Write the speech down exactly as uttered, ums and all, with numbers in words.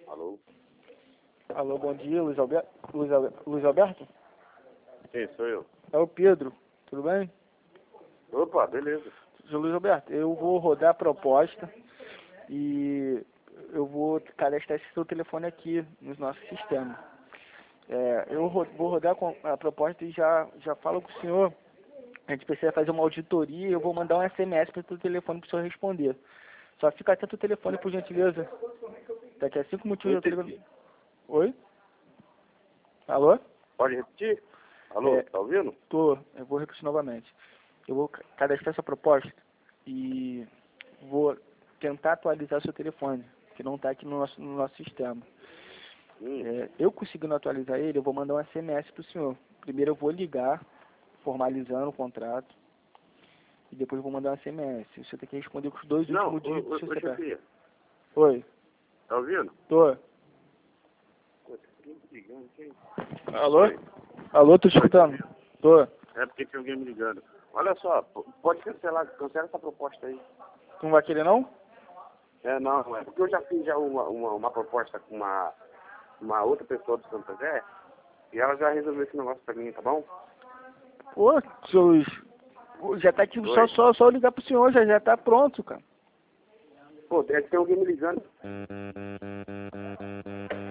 Alô? Alô, bom dia, Luiz Alberto? Luiz, Alber... Luiz Alberto? Sim, sou eu. É o Pedro, tudo bem? Opa, beleza. Seu Luiz Alberto, eu vou rodar a proposta e eu vou cadastrar esse seu telefone aqui no nosso sistema. É, eu ro vou rodar com a proposta e já, já falo com o senhor. A gente precisa fazer uma auditoria e eu vou mandar um S M S para o seu telefone para o senhor responder. Só fica atento ao telefone, por gentileza. Daqui a cinco minutos eu tô ligando. Oi? Alô? Pode repetir? Alô, É, tá ouvindo? Tô, eu vou repetir novamente. Eu vou ca- cadastrar essa proposta e vou tentar atualizar seu telefone, que não está aqui no nosso, no nosso sistema. Hum. É, eu conseguindo atualizar ele, eu vou mandar um S M S para o senhor. Primeiro eu vou ligar, formalizando o contrato, e depois eu vou mandar um S M S. Você tem que responder com os dois Não, últimos ô, dígitos ô, do seu ô, C P F. chefia, Oi, tá ouvindo? tô. Pô, quem me ligando, quem? Alô? Oi. Alô, tô te escutando? Tô. É porque tem alguém me ligando. Olha só, p- pode cancelar, cancela essa proposta aí. Tu não vai querer não? É, não, é porque eu já fiz já uma, uma, uma proposta com uma, uma outra pessoa do Santa Zé e ela já resolveu esse negócio pra mim, tá bom? Pô, seu Luiz, já tá aqui, só, Oi. só, só ligar pro senhor, já, já tá pronto, cara. Pô, deve ter alguém me ligando.